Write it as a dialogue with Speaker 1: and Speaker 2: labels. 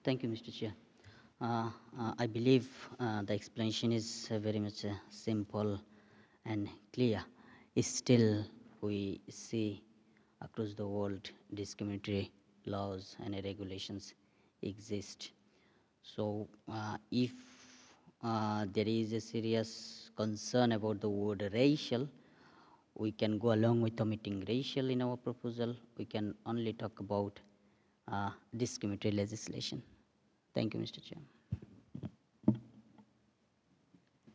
Speaker 1: Thank you, Mr. Chair. I believe the explanation is very much simple and clear. Still, we see across the world discriminatory laws and regulations exist. So, if there is a serious concern about the word racial, we can go along with omitting racial in our proposal. We can only talk about discriminatory legislation. Thank you, Mr. Chair.